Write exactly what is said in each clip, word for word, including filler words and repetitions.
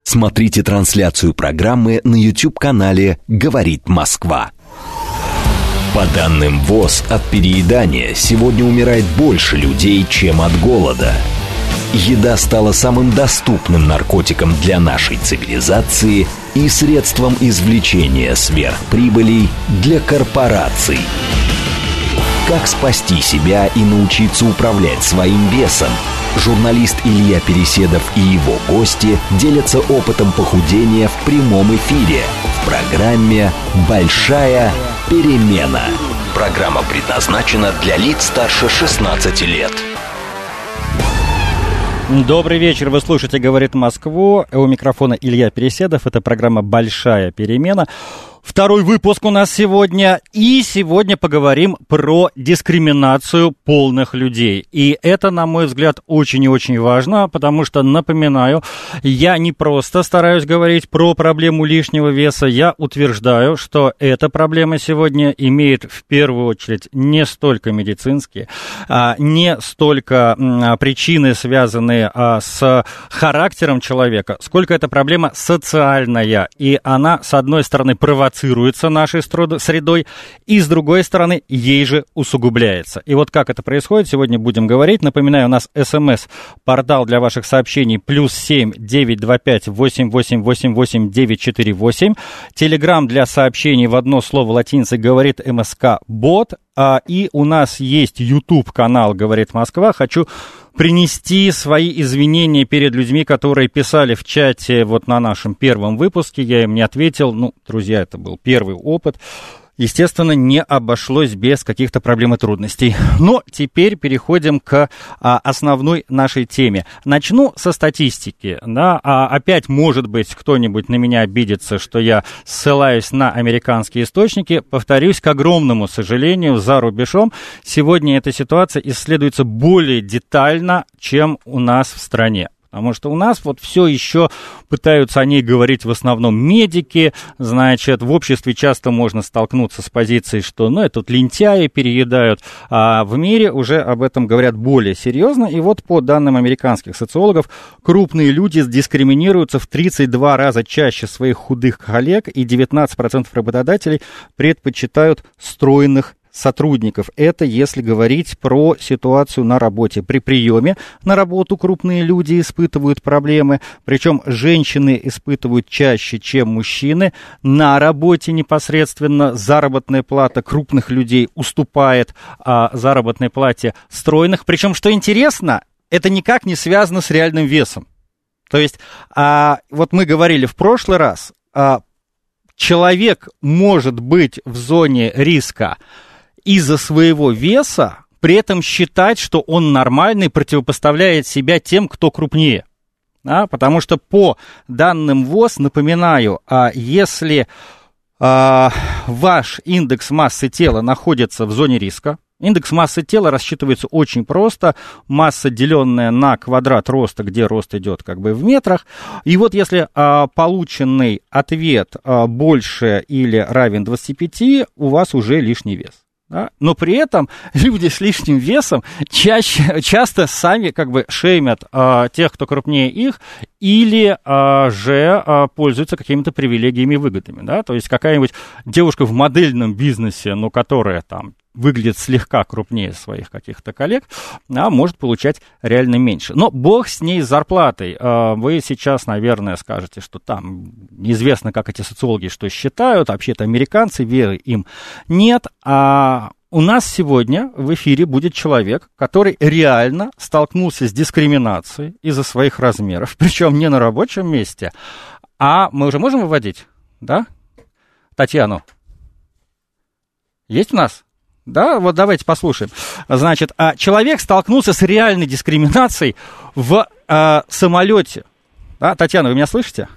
Смотрите трансляцию программы на YouTube-канале «Говорит Москва». По данным ВОЗ, от переедания сегодня умирает больше людей, чем от голода. Еда стала самым доступным наркотиком для нашей цивилизации и средством извлечения сверхприбылей для корпораций. Как спасти себя и научиться управлять своим весом? Журналист Илья Переседов и его гости делятся опытом похудения в прямом эфире в программе «Большая перемена». Программа предназначена для лиц старше шестнадцати лет. Добрый вечер, вы слушаете «Говорит Москву». У микрофона Илья Переседов. Это программа «Большая перемена». Второй выпуск у нас сегодня, и сегодня поговорим про дискриминацию полных людей. И это, на мой взгляд, очень и очень важно, потому что, напоминаю, я не просто стараюсь говорить про проблему лишнего веса, я утверждаю, что эта проблема сегодня имеет в первую очередь не столько медицинские, не столько причины, связанные с характером человека, сколько эта проблема социальная, и она, с одной стороны, провоцирует нашей средой, и, с другой стороны, ей же усугубляется. И вот как это происходит, сегодня будем говорить. Напоминаю, у нас СМС-портал для ваших сообщений плюс семь девятьсот двадцать пять восемь восемь восемь восемь девять четыре восемь. Телеграм для сообщений в одно слово латиницей говорит МСК-бот. А, и у нас есть YouTube-канал «Говорит Москва». Хочу принести свои извинения перед людьми, которые писали в чате вот на нашем первом выпуске. Я им не ответил. Ну, друзья, это был первый опыт. Естественно, не обошлось без каких-то проблем и трудностей. Но теперь переходим к а, основной нашей теме. Начну со статистики. Да? А, опять, может быть, кто-нибудь на меня обидится, что я ссылаюсь на американские источники. Повторюсь, к огромному сожалению, за рубежом сегодня эта ситуация исследуется более детально, чем у нас в стране. Потому что у нас вот все еще пытаются о ней говорить в основном медики, значит, в обществе часто можно столкнуться с позицией, что, ну, это тут лентяи переедают, а в мире уже об этом говорят более серьезно, и вот по данным американских социологов, крупные люди дискриминируются в тридцать два раза чаще своих худых коллег, и девятнадцать процентов работодателей предпочитают стройных сотрудников. Это если говорить про ситуацию на работе. При приеме на работу крупные люди испытывают проблемы, причем женщины испытывают чаще, чем мужчины. На работе непосредственно заработная плата крупных людей уступает а, заработной плате стройных. Причем, что интересно, это никак не связано с реальным весом. То есть, а, вот мы говорили в прошлый раз, а, человек может быть в зоне риска из-за своего веса, при этом считать, что он нормальный, противопоставляет себя тем, кто крупнее. Да? Потому что по данным ВОЗ, напоминаю, если а, ваш индекс массы тела находится в зоне риска, индекс массы тела рассчитывается очень просто, масса, деленная на квадрат роста, где рост идет как бы в метрах, и вот если а, полученный ответ а, больше или равен двадцати пяти, у вас уже лишний вес. Да? Но при этом люди с лишним весом чаще, часто сами как бы шеймят а, тех, кто крупнее их, или а, же а, пользуются какими-то привилегиями и выгодами. Да? То есть какая-нибудь девушка в модельном бизнесе, ну, которая там выглядит слегка крупнее своих каких-то коллег, а может получать реально меньше. Но бог с ней, с зарплатой. Вы сейчас, наверное, скажете, что там неизвестно, как эти социологи что считают, вообще-то американцы, веры им нет. А у нас сегодня в эфире будет человек, который реально столкнулся с дискриминацией из-за своих размеров, причем не на рабочем месте, а мы уже можем выводить, да? Татьяну. Есть у нас? Да, вот давайте послушаем. Значит, человек столкнулся с реальной дискриминацией в э, самолете. Да, Татьяна, вы меня слышите?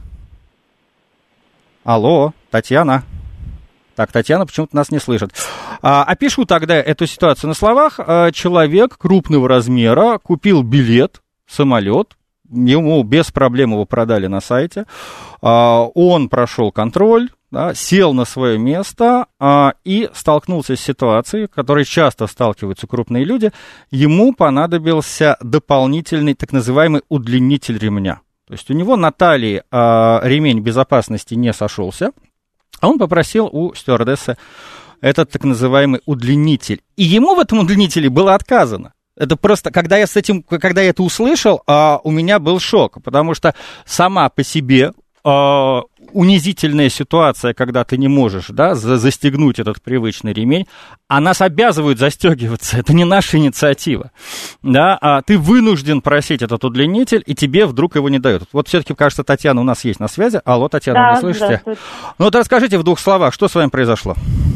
Алло, Татьяна. Так, Татьяна почему-то нас не слышит. А, опишу тогда эту ситуацию на словах. А, человек крупного размера купил билет в самолет. Ему без проблем его продали на сайте. А, он прошел контроль. Да, сел на свое место а, и столкнулся с ситуацией, в которой часто сталкиваются крупные люди. Ему понадобился дополнительный так называемый удлинитель ремня. То есть у него на талии э, ремень безопасности не сошелся, а он попросил у стюардессы этот так называемый удлинитель. И ему в этом удлинителе было отказано. Это просто, когда я с этим, когда я это услышал, э, у меня был шок, потому что сама по себе э, унизительная ситуация, когда ты не можешь, да, за- застегнуть этот привычный ремень, а нас обязывают застегиваться, это не наша инициатива, да, а ты вынужден просить этот удлинитель, и тебе вдруг его не дают. Вот все-таки, кажется, Татьяна у нас есть на связи. Алло, Татьяна, Да, вы слышите? здравствуйте. Ну вот расскажите в двух словах, что с вами произошло?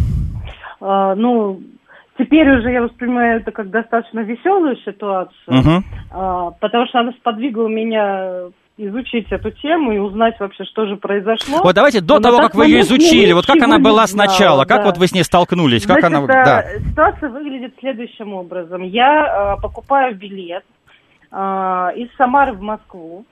А, ну, теперь уже я воспринимаю это как достаточно веселую ситуацию, Угу. а, потому что она сподвигла меня изучить эту тему и узнать вообще, что же произошло. Вот давайте до Но того, на как тот вы ее момент я изучили, вот как ничего она не была знала, сначала, как да. вот вы с ней столкнулись, как Значит, она... а, Да. ситуация выглядит следующим образом. Я а, покупаю билет а, из Самары в Москву,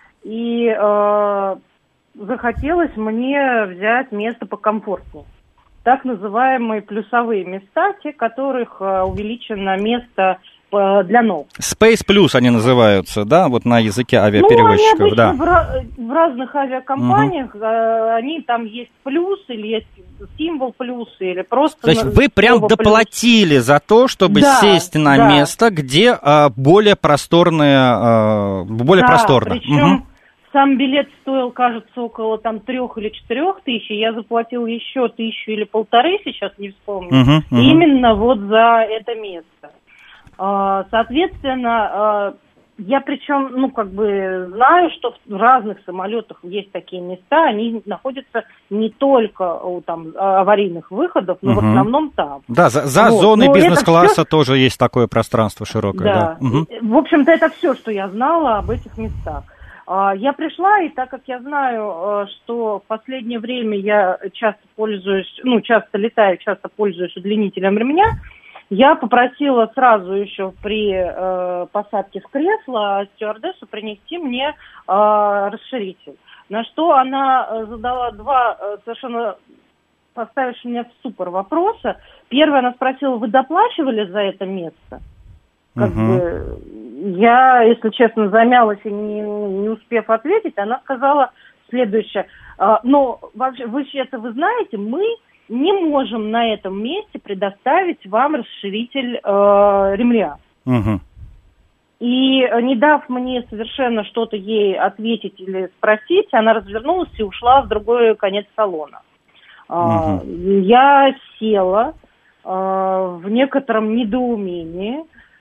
и а, захотелось мне взять место покомфортнее. Так называемые плюсовые места, те, которых а, увеличено место а, для ног. Space Plus они называются, да, вот на языке Ну, они авиаперевозчиков, обычно да. в, ра- в разных авиакомпаниях, а, они там есть плюс, или есть символ плюс, или просто... То есть на- вы прям слово плюс. доплатили за то, чтобы Да, сесть на да. место, где а, более просторное, а, более Да, просторно. причем Мгм. сам билет стоил, кажется, около там трех или четырех тысяч, и я заплатил еще тысячу или полторы, сейчас не вспомню, Мгм, мгм. именно вот за это место. А, Соответственно, а, я причем, ну, как бы знаю, что в разных самолетах есть такие места, они находятся не только у там аварийных выходов, но в Мгм. основном там. Да, за, за Вот. зоной Но это бизнес-класса всё- тоже есть такое пространство широкое, да. Да. Мгм. В общем-то, это все, что я знала об этих местах. А, Я пришла, и так как я знаю, э, что в последнее время я часто пользуюсь, ну, часто летаю, часто пользуюсь удлинителем ремня, я попросила сразу еще при э, посадке в кресло стюардессу принести мне э, расширитель. На что она э, задала два э, совершенно поставивших меня в ступор вопроса. Первое, она спросила: вы доплачивали за это место? Как Мгм. бы я, если честно, замялась и не, не успев ответить, она сказала следующее: а, но вообще, вы это вы знаете, мы не можем на этом месте предоставить вам расширитель э, ремня. Мгм. И э, не дав мне совершенно что-то ей ответить или спросить, она развернулась и ушла в другой конец салона. А, Я села а, в некотором недоумении,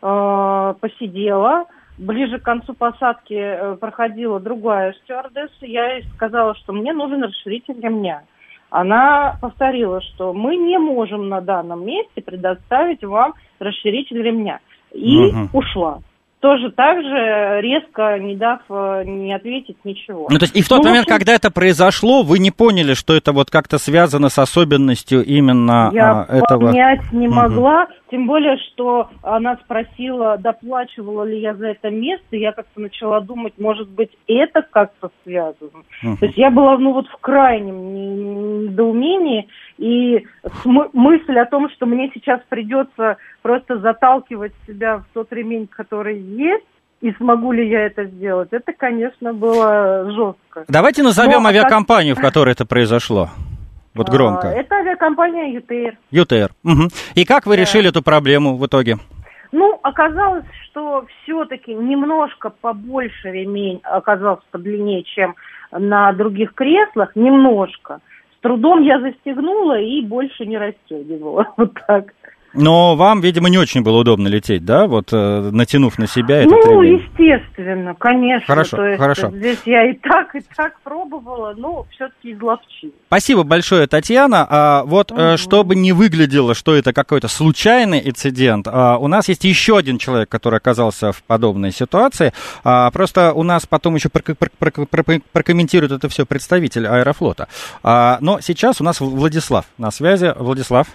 а, посидела. Ближе к концу посадки э, проходила другая стюардесса. Я ей сказала, что мне нужен расширитель ремня. Она повторила, что мы не можем на данном месте предоставить вам расширитель ремня. И Мгм. ушла. Тоже так же, резко не дав э, не ответить ничего. Ну, то есть, и в тот Ну, в момент, общем, когда это произошло, вы не поняли, что это вот как-то связано с особенностью именно Я а, этого... понять не Мгм. могла, тем более, что она спросила, доплачивала ли я за это место, и я как-то начала думать, может быть, это как-то связано. Мгм. То есть я была, ну, вот в крайнем не- недоумении, и см- мысль о том, что мне сейчас придется просто заталкивать себя в тот ремень, который есть, и смогу ли я это сделать, это, конечно, было жестко. Давайте назовем Ну, а авиакомпанию, в которой это произошло. Вот громко. А, Это авиакомпания ю ти эр. ю ти эр. Мгм. И как вы Да. решили эту проблему в итоге? Ну, оказалось, что все-таки немножко побольше ремень оказался подлиннее, чем на других креслах, немножко. С трудом я застегнула и больше не расстегивала. Вот так. Но вам, видимо, не очень было удобно лететь, да? Вот э, натянув на себя этот Ну, ремень. естественно, конечно. Хорошо, То есть хорошо. здесь я и так, и так пробовала, но все-таки изловчила. Спасибо большое, Татьяна. А, вот, э, Мгм. чтобы не выглядело, что это какой-то случайный инцидент, а, у нас есть еще один человек, который оказался в подобной ситуации. А, просто у нас потом еще прок- прок- прок- прок- прокомментирует это все представитель Аэрофлота. А, но сейчас у нас Владислав на связи. Владислав,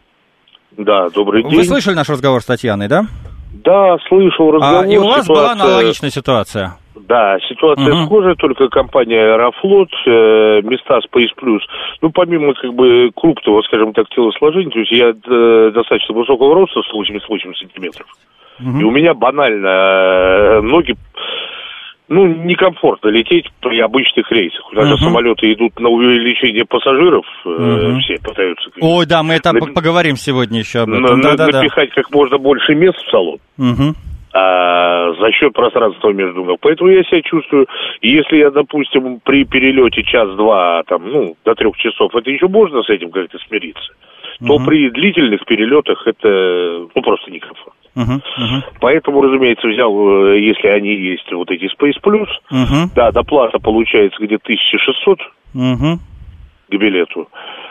Да, добрый день. вы слышали наш разговор с Татьяной, да? Да, слышал разговор. А, и у вас была ситуация- аналогичная ситуация. Да, ситуация Мгм. схожая, только компания Аэрофлот, э, места Space Plus. Ну, помимо, как бы, крупного, скажем так, телосложения, то есть я э, достаточно высокого роста, сто восемьдесят восемь сантиметров. Мгм. И у меня банально э, ноги Ну, некомфортно лететь при обычных рейсах. Даже uh-huh. самолеты идут на увеличение пассажиров, uh-huh. э, все пытаются... Ой, да, мы это нап- поговорим сегодня еще об этом. На- на- напихать как можно больше мест в салон. Uh-huh. А, за счет пространства между ног. Поэтому я себя чувствую, если я, допустим, при перелете час-два, там, ну, до трех часов, это еще можно с этим как-то смириться, uh-huh. то при длительных перелетах это, ну, просто некомфортно. Uh-huh. Uh-huh. Поэтому, разумеется, взял, если они есть, вот эти Space Plus, uh-huh. да, доплата получается где-то тысяча шестьсот uh-huh. к билету.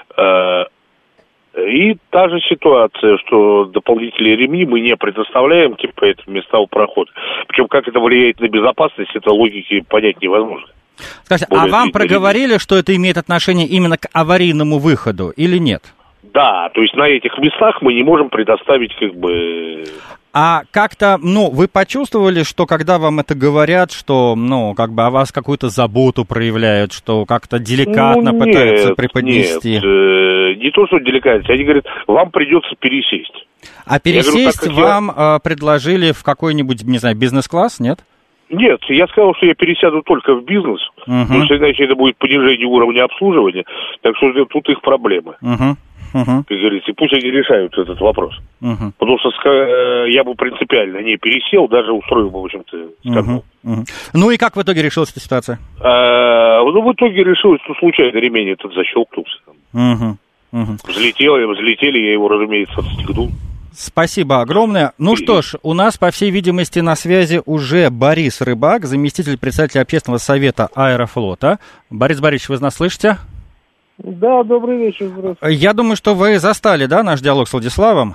И та же ситуация, что дополнительные ремни мы не предоставляем, типа, это места у прохода. Причем, как это влияет на безопасность, это логики понять невозможно. Скажите, Более а вам проговорили, ремни. Что это имеет отношение именно к аварийному выходу или нет? Да, то есть на этих местах мы не можем предоставить, как бы... А как-то, ну, вы почувствовали, что когда вам это говорят, что, ну, как бы о вас какую-то заботу проявляют, что как-то деликатно ну, пытаются нет, преподнести? Нет, э, не то, что деликатно, они говорят, вам придется пересесть. А пересесть говорю, вам я... э, предложили в какой-нибудь, не знаю, бизнес-класс, нет? Нет, я сказал, что я пересяду только в бизнес, uh-huh. потому что иначе это будет понижение уровня обслуживания, так что тут их проблемы. Uh-huh. Uh-huh. Как говорится, пусть они решают этот вопрос. Uh-huh. Потому что я бы принципиально не пересел, даже устроил бы, в общем-то, скандал. Uh-huh. Uh-huh. Ну и как в итоге решилась эта ситуация? А, ну, в итоге решилось, что случайно ремень этот защелкнулся. Uh-huh. Uh-huh. Взлетел, взлетели, я его, разумеется, отстегнул. Спасибо огромное. Ну что ж, у нас, по всей видимости, на связи уже Борис Рыбак, заместитель председателя общественного совета Аэрофлота. Борис Борисович, вы нас слышите? Да, добрый вечер. Здравствуйте. Я думаю, что вы застали, да, наш диалог с Владиславом?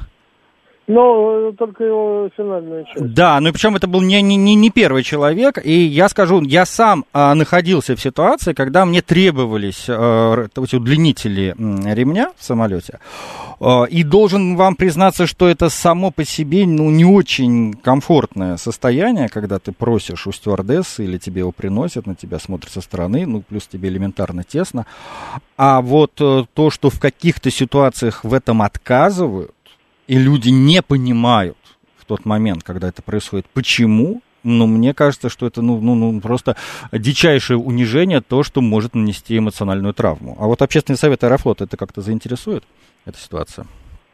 Но только его финальная часть. Да, ну и причем это был не, не, не первый человек, и я скажу, я сам а, находился в ситуации, когда мне требовались а, эти удлинители ремня в самолете, а, и должен вам признаться, что это само по себе ну, не очень комфортное состояние, когда ты просишь у стюардессы или тебе его приносят, на тебя смотрят со стороны, ну плюс тебе элементарно тесно, а вот то, что в каких-то ситуациях в этом отказывают, и люди не понимают в тот момент, когда это происходит, почему, но мне кажется, что это ну, ну, ну, просто дичайшее унижение, то, что может нанести эмоциональную травму. А вот общественный совет Аэрофлота это как-то заинтересует, эта ситуация?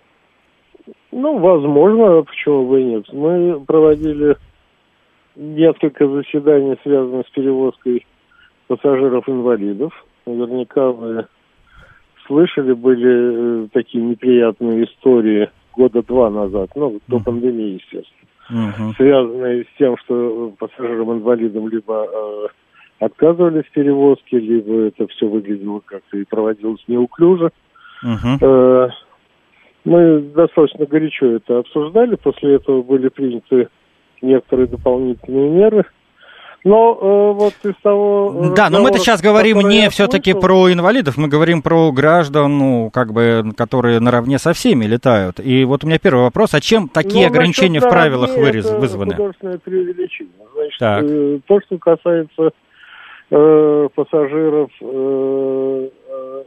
Ну, возможно, почему бы и нет. Мы проводили несколько заседаний, связанных с перевозкой пассажиров-инвалидов. Наверняка вы слышали, были такие неприятные истории года два назад, ну, до uh-huh. пандемии, естественно, uh-huh. связанные с тем, что пассажирам-инвалидам либо э, отказывались в перевозке, либо это все выглядело как-то и проводилось неуклюже. Uh-huh. Э, мы достаточно горячо это обсуждали, после этого были приняты некоторые дополнительные меры. Но э, вот из того... Да, но мы-то сейчас говорим не все-таки про инвалидов, мы говорим про граждан, ну, как бы, которые наравне со всеми летают. И вот у меня первый вопрос, а чем такие ну, ограничения в правилах вырез, это вызваны? Это художественное преувеличение. Значит, э, то, что касается э, пассажиров э, э,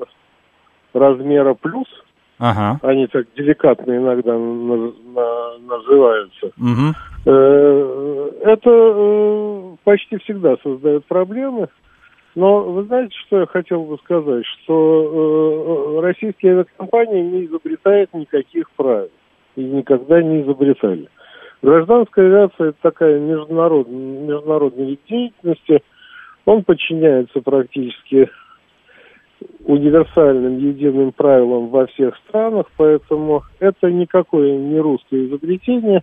размера плюс, ага. они так деликатно иногда на, на, называются, угу. э, это э, почти всегда создает проблемы. Но вы знаете, что я хотел бы сказать? Что э, российские авиакомпании не изобретают никаких правил. И никогда не изобретали. Гражданская авиация – это такая международная, международная вид деятельности. Он подчиняется практически универсальным единым правилам во всех странах, поэтому это никакое не русское изобретение.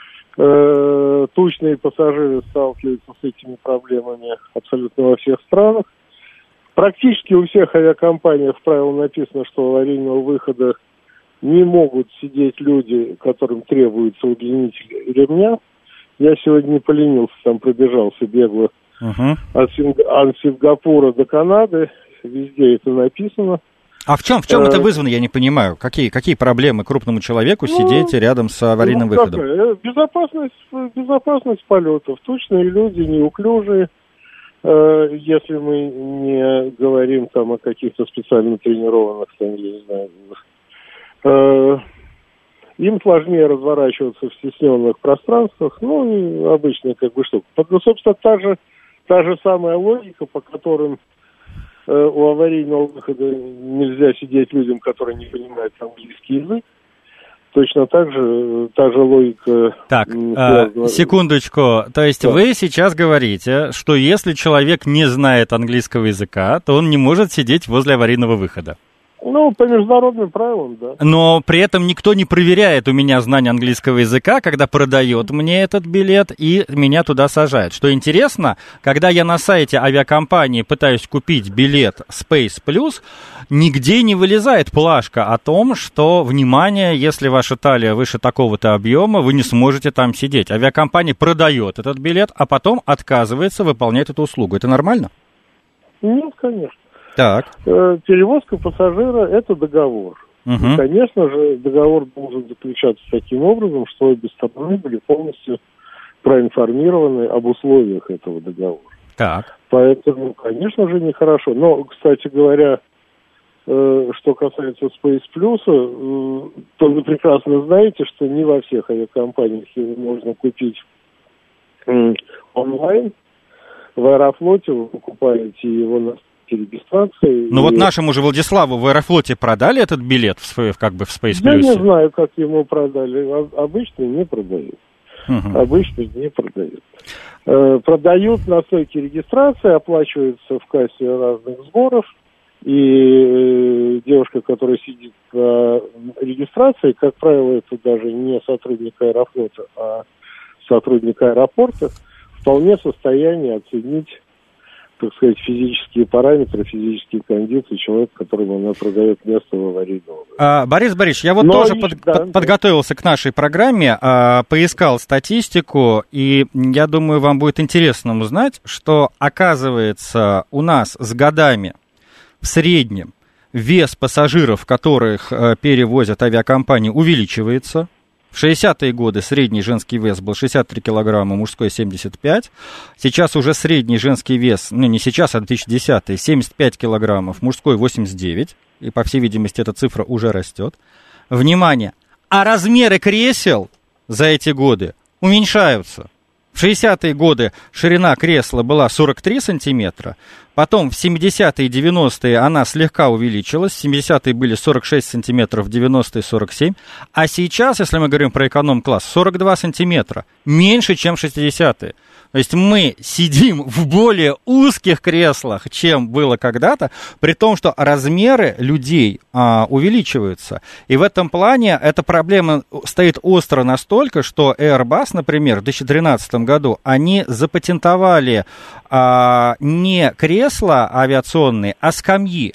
Э, тучные пассажиры сталкиваются с этими проблемами абсолютно во всех странах. Практически у всех авиакомпаний в правилах написано, что у аварийного выхода не могут сидеть люди, которым требуется удлинитель ремня. Я сегодня не поленился, там пробежался бегло uh-huh. от, Синг... от Сингапура до Канады. Везде это написано. А в чем, в чем э... это вызвано, я не понимаю? Какие, какие проблемы крупному человеку ну, сидеть рядом с аварийным ну, выходом? Какая? Безопасность, безопасность полетов. Точные люди, неуклюжие. Э, если мы не говорим там о каких-то специально тренированных, там, я не знаю, э, им сложнее разворачиваться в стесненных пространствах, ну, и обычная как бы штука. Ну, собственно, та же, та же самая логика, по которым э, у аварийного выхода нельзя сидеть людям, которые не понимают английский язык. Точно так же, та же логика... Так, э, секундочку. То есть да. Вы сейчас говорите, что если человек не знает английского языка, то он не может сидеть возле аварийного выхода. Ну, по международным правилам, да. Но при этом никто не проверяет у меня знание английского языка, когда продает мне этот билет и меня туда сажает. Что интересно, когда я на сайте авиакомпании пытаюсь купить билет Space Plus, нигде не вылезает плашка о том, что, внимание, если ваша талия выше такого-то объема, вы не сможете там сидеть. Авиакомпания продает этот билет, а потом отказывается выполнять эту услугу. Это нормально? Нет, конечно. Так. Перевозка пассажира – это договор. Угу. И, конечно же, договор должен заключаться таким образом, что обе стороны были полностью проинформированы об условиях этого договора. Так. Поэтому, конечно же, нехорошо. Но, кстати говоря, что касается Space Plus, то вы прекрасно знаете, что не во всех авиакомпаниях его можно купить онлайн. В Аэрофлоте вы покупаете его на регистрации. Ну и... вот нашему же Владиславу в Аэрофлоте продали этот билет в, свой, как бы в Space Plus? Я не знаю, как ему продали. Обычно не продают. Uh-huh. Обычно не продают. Э, продают на стойке регистрации, оплачиваются в кассе разных сборов. И э, девушка, которая сидит на регистрации, как правило, это даже не сотрудник Аэрофлота, а сотрудник аэропорта, вполне в состоянии оценить, так сказать, физические параметры, физические кондиции человека, которому она продает место в аварийном. А, Борис Борисович, я вот Но тоже и, под, да, под, да. подготовился к нашей программе, а, поискал статистику, и я думаю, вам будет интересно узнать, что, оказывается, у нас с годами в среднем вес пассажиров, которых а, перевозят авиакомпании, увеличивается. В шестидесятые годы средний женский вес был шестьдесят три килограмма, мужской семьдесят пять. Сейчас уже средний женский вес, ну не сейчас, а две тысячи десятые, семьдесят пять килограммов, мужской восемьдесят девять. И, по всей видимости, эта цифра уже растет. Внимание! А размеры кресел за эти годы уменьшаются. В шестидесятые годы ширина кресла была сорок три сантиметра, потом в семидесятые и девяностые она слегка увеличилась, в семидесятые были сорок шесть сантиметров, в девяностые сорок семь, а сейчас, если мы говорим про эконом-класс, сорок два сантиметра, меньше, чем в шестидесятые. То есть мы сидим в более узких креслах, чем было когда-то, при том, что размеры людей а, увеличиваются. И в этом плане эта проблема стоит остро настолько, что Airbus, например, в две тысячи тринадцатом году, они запатентовали а, не кресла авиационные, а скамьи.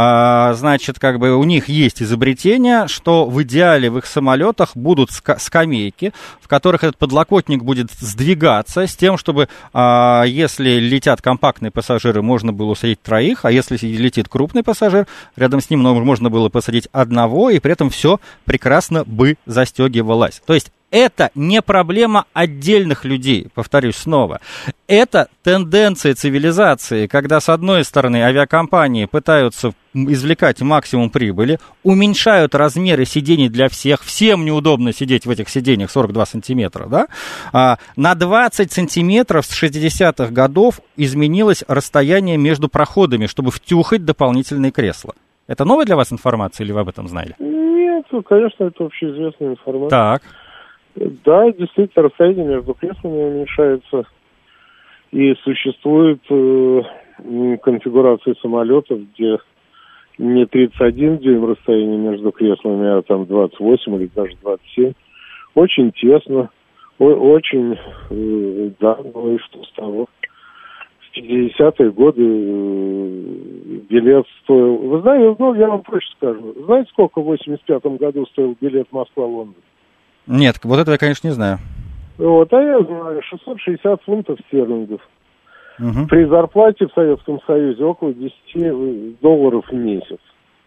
А, значит, как бы у них есть изобретение, что в идеале в их самолетах будут ска- скамейки, в которых этот подлокотник будет сдвигаться с тем, чтобы, а, если летят компактные пассажиры, можно было усадить троих, а если летит крупный пассажир, рядом с ним можно было посадить одного, и при этом все прекрасно бы застегивалось. То есть это не проблема отдельных людей, повторюсь снова. Это тенденция цивилизации, когда, с одной стороны, авиакомпании пытаются извлекать максимум прибыли, уменьшают размеры сидений для всех, всем неудобно сидеть в этих сиденьях сорок два сантиметра, да? А, на двадцать сантиметров с шестидесятых годов изменилось расстояние между проходами, чтобы втюхать дополнительные кресла. Это новая для вас информация, или вы об этом знали? Нет, конечно, это общеизвестная информация. Так. Да, действительно, расстояние между креслами уменьшается. И существует э, конфигурации самолетов, где не тридцать один дюйм расстояние между креслами, а там двадцать восемь или даже двадцать семь. Очень тесно, о- очень, э, да, ну и что с того. В пятидесятые годы э, билет стоил... Вы знаете, ну, я вам проще скажу. Знаете, сколько в восемьдесят пятом году стоил билет Москва-Лондон? Нет, вот этого я, конечно, не знаю. Вот, а я знаю, шестьсот шестьдесят фунтов стерлингов. Угу. При зарплате в Советском Союзе около десять долларов в месяц.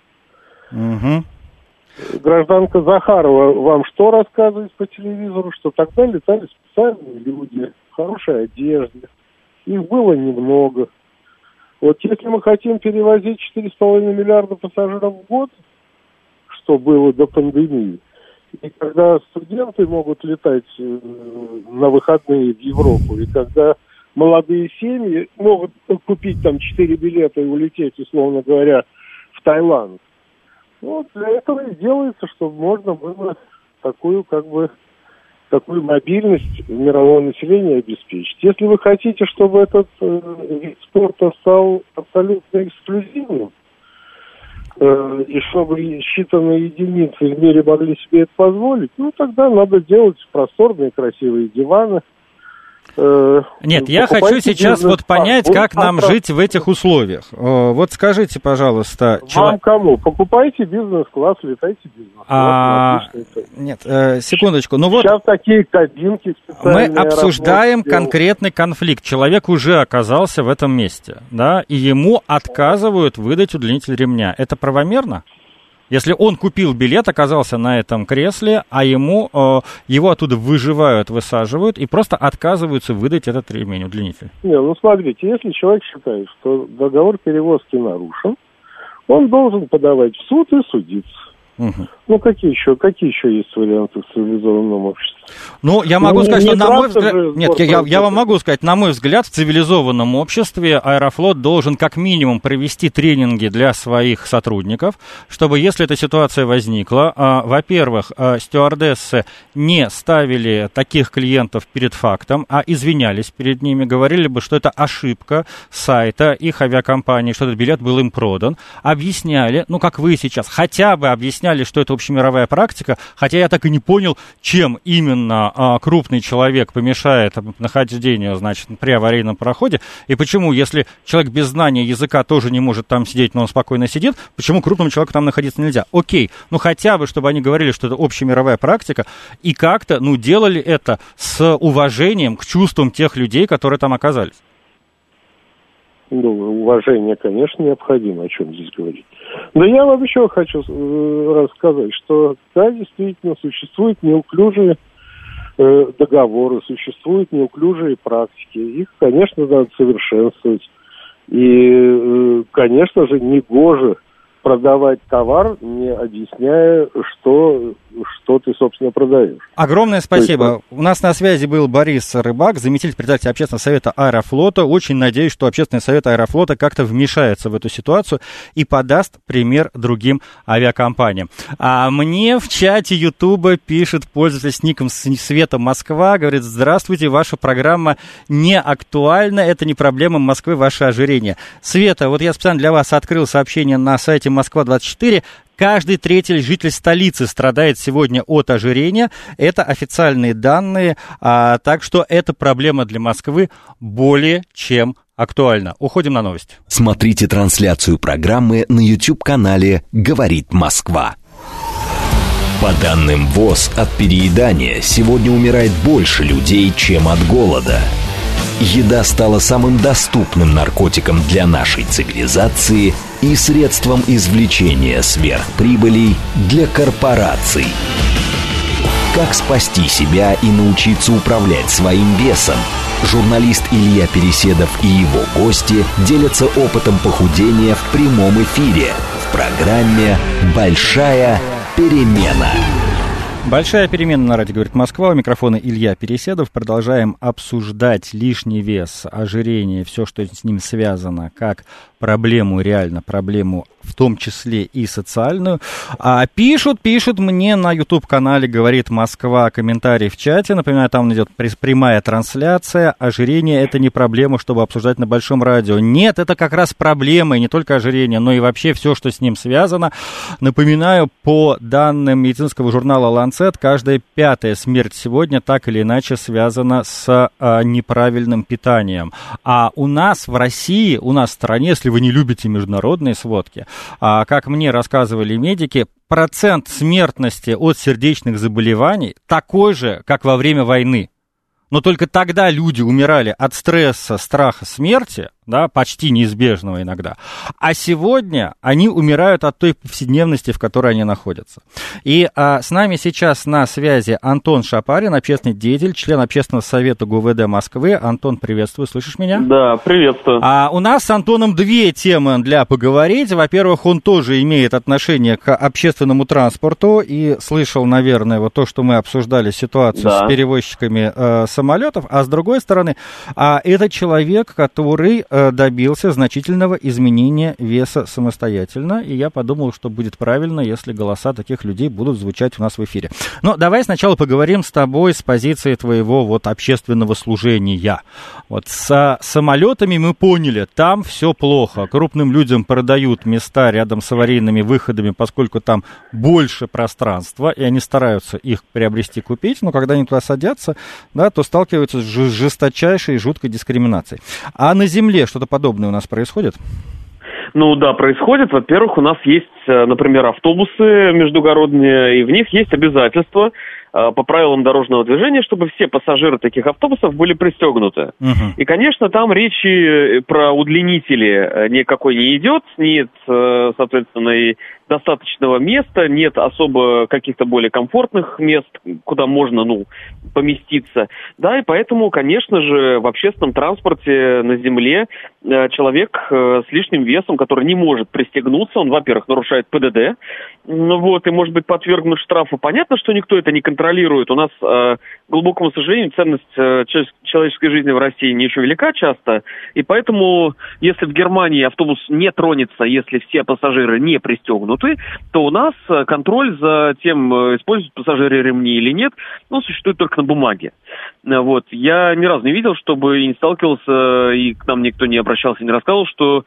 Угу. Гражданка Захарова вам что рассказывает по телевизору? Что тогда летали специальные люди в хорошей одежде. Их было немного. Вот если мы хотим перевозить четыре с половиной миллиарда пассажиров в год, что было до пандемии, И когда студенты могут летать на выходные в Европу, и когда молодые семьи могут купить там четыре билета и улететь, условно говоря, в Таиланд. Вот для этого и делается, чтобы можно было такую, как бы, такую мобильность мирового населения обеспечить. Если вы хотите, чтобы этот э, вид спорта стал абсолютно эксклюзивным, э, и чтобы считанные единицы в мире могли себе это позволить, ну тогда надо делать просторные красивые диваны. Нет, я хочу сейчас вот понять, как нам жить в этих условиях. Вот скажите, пожалуйста... Вам чело... кому? Покупайте бизнес-класс, летайте бизнес-класс. А... Нет, секундочку. Ну вот сейчас такие кабинки специальные. Мы обсуждаем конкретный конфликт. Человек уже оказался в этом месте, да, и ему отказывают выдать удлинитель ремня. Это правомерно? Если он купил билет, оказался на этом кресле, а ему, э, его оттуда выживают, высаживают и просто отказываются выдать этот ремень, удлинитель. Не, ну смотрите, если человек считает, что договор перевозки нарушен, он должен подавать в суд и судиться. Угу. Ну, какие еще, какие еще есть варианты в цивилизованном обществе? Ну, я могу ну, сказать, что на мой взгляд... Нет, я, я вам могу сказать, на мой взгляд, в цивилизованном обществе Аэрофлот должен как минимум провести тренинги для своих сотрудников, чтобы, если эта ситуация возникла, а, во-первых, а, стюардессы не ставили таких клиентов перед фактом, а извинялись перед ними, говорили бы, что это ошибка сайта, их авиакомпании, что этот билет был им продан, объясняли, ну, как вы сейчас, хотя бы объясняли, что это общемировая практика, хотя я так и не понял, чем именно а, крупный человек помешает нахождению, значит, при аварийном проходе, и почему, если человек без знания языка тоже не может там сидеть, но он спокойно сидит, почему крупному человеку там находиться нельзя? Окей, ну хотя бы, чтобы они говорили, что это общемировая практика, и как-то, ну, делали это с уважением к чувствам тех людей, которые там оказались. Ну, уважение, конечно, необходимо, о чем здесь говорить. Но я вам еще хочу э, рассказать, что, да, действительно, существуют неуклюжие э, договоры, существуют неуклюжие практики. Их, конечно, надо совершенствовать. И, э, конечно же, негоже продавать товар, не объясняя, что, что ты, собственно, продаешь. Огромное спасибо. Есть... У нас на связи был Борис Рыбак, заместитель председателя общественного совета Аэрофлота. Очень надеюсь, что общественный совет Аэрофлота как-то вмешается в эту ситуацию и подаст пример другим авиакомпаниям. А мне в чате Ютуба пишет пользователь с ником Света Москва, говорит: здравствуйте, ваша программа не актуальна, это не проблема Москвы, ваше ожирение. Света, вот я специально для вас открыл сообщение на сайте Москва двадцать четыре. Каждый третий житель столицы страдает сегодня от ожирения. Это официальные данные, а, так что эта проблема для Москвы более чем актуальна. Уходим на новости. Смотрите трансляцию программы на YouTube-канале «Говорит Москва». По данным ВОЗ, от переедания сегодня умирает больше людей, чем от голода. Еда стала самым доступным наркотиком для нашей цивилизации и средством извлечения сверхприбылей для корпораций. Как спасти себя и научиться управлять своим весом? Журналист Илья Переседов и его гости делятся опытом похудения в прямом эфире в программе «Большая перемена». Большая перемена на радио «Говорит Москва». У микрофона Илья Переседов. Продолжаем обсуждать лишний вес, ожирение, все, что с ним связано, как проблему, реально проблему, в том числе и социальную. А пишут, пишут мне на YouTube-канале «Говорит Москва» комментарии в чате. Напоминаю, там идет прямая трансляция. Ожирение – это не проблема, чтобы обсуждать на большом радио. Нет, это как раз проблема, и не только ожирение, но и вообще все, что с ним связано. Напоминаю, по данным медицинского журнала «Ланцет», каждая пятая смерть сегодня так или иначе связана с а, неправильным питанием. А у нас в России, у нас в стране, если вы не любите международные сводки, а, как мне рассказывали медики, процент смертности от сердечных заболеваний такой же, как во время войны. Но только тогда люди умирали от стресса, страха смерти, да, почти неизбежного иногда. А сегодня они умирают от той повседневности, в которой они находятся. И а, с нами сейчас на связи Антон Шапарин, общественный деятель, член Общественного совета ГУВД Москвы. Антон, приветствую, слышишь меня? Да, приветствую. А у нас с Антоном две темы для поговорить. Во-первых, он тоже имеет отношение к общественному транспорту и слышал, наверное, вот то, что мы обсуждали ситуацию да. с перевозчиками э, самолетов. А с другой стороны, а, это человек, который э, добился значительного изменения веса самостоятельно, и я подумал, что будет правильно, если голоса таких людей будут звучать у нас в эфире. Но давай сначала поговорим с тобой с позиции твоего вот общественного служения. Вот с самолетами мы поняли, там все плохо. Крупным людям продают места рядом с аварийными выходами, поскольку там больше пространства, и они стараются их приобрести, купить, но когда они туда садятся, да, то сталкиваются с жесточайшей и жуткой дискриминацией. А на земле что-то подобное у нас происходит? Ну да, происходит. Во-первых, у нас есть, например, автобусы междугородние, и в них есть обязательства по правилам дорожного движения, чтобы все пассажиры таких автобусов были пристегнуты. Uh-huh. И, конечно, там речи про удлинители никакой не идет, нет, соответственно, и достаточного места, нет особо каких-то более комфортных мест, куда можно, ну, поместиться. Да, и поэтому, конечно же, в общественном транспорте на земле человек с лишним весом, который не может пристегнуться, он, во-первых, нарушает ПДД, вот, и может быть подвергнут штрафу. Понятно, что никто это не контролирует. У нас, к глубокому сожалению, ценность человеческой жизни в России не очень велика часто, и поэтому, если в Германии автобус не тронется, если все пассажиры не пристегнуты, то у нас контроль за тем, используют пассажиры ремни или нет, ну, существует только на бумаге. Вот. Я ни разу не видел, чтобы и не сталкивался, и к нам никто не обращался, не рассказывал, что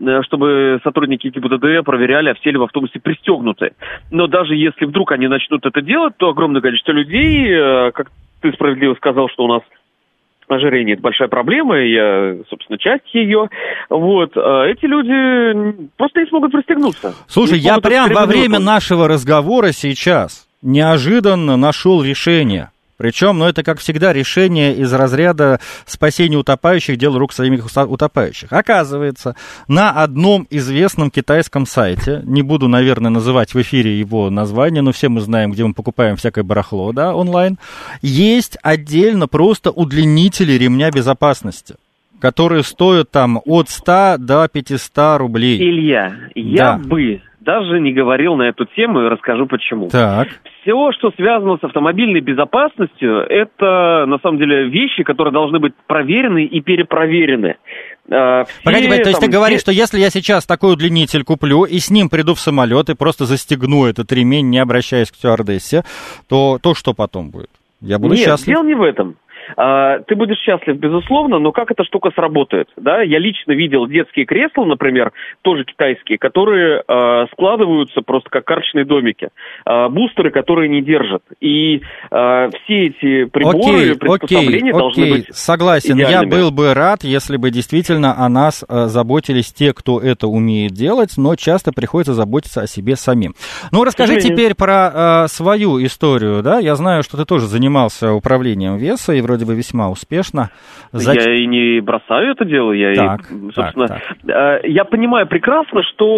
чтобы сотрудники ГИБДД проверяли, а все ли в автобусе пристегнуты. Но даже если вдруг они начнут это делать, то огромное количество людей, как ты справедливо сказал, что у нас ожирение – это большая проблема, и я, собственно, часть ее. Вот. А эти люди просто не смогут пристегнуться. Слушай, я прям во время нашего разговора сейчас неожиданно нашел решение. Причем, ну, это, как всегда, решение из разряда спасения утопающих, дело рук самих утопающих. Оказывается, на одном известном китайском сайте, не буду, наверное, называть в эфире его название, но все мы знаем, где мы покупаем всякое барахло, да, онлайн, есть отдельно просто удлинители ремня безопасности, которые стоят там от ста до пятисот рублей. Илья, я да. бы даже не говорил на эту тему, и расскажу почему. Так. Все, что связано с автомобильной безопасностью, это, на самом деле, вещи, которые должны быть проверены и перепроверены. Все, Погоди, то есть там, ты говоришь, все... что если я сейчас такой удлинитель куплю и с ним приду в самолет и просто застегну этот ремень, не обращаясь к стюардессе, то, то что потом будет? Я буду Нет, счастлив? Нет, дело не в этом. А, ты будешь счастлив, безусловно, но как эта штука сработает? Да? Я лично видел детские кресла, например, тоже китайские, которые а, складываются просто как карточные домики. А, бустеры, которые не держат. И а, все эти приборы, окей, приспособления окей, должны окей. быть Согласен, идеальными. Я был бы рад, если бы действительно о нас а, заботились те, кто это умеет делать, но часто приходится заботиться о себе самим. Ну, расскажи теперь про а, свою историю. Да? Я знаю, что ты тоже занимался управлением веса, и вроде бы весьма успешно. За... Я и не бросаю это дело, я так, и, собственно, так, так. я понимаю прекрасно,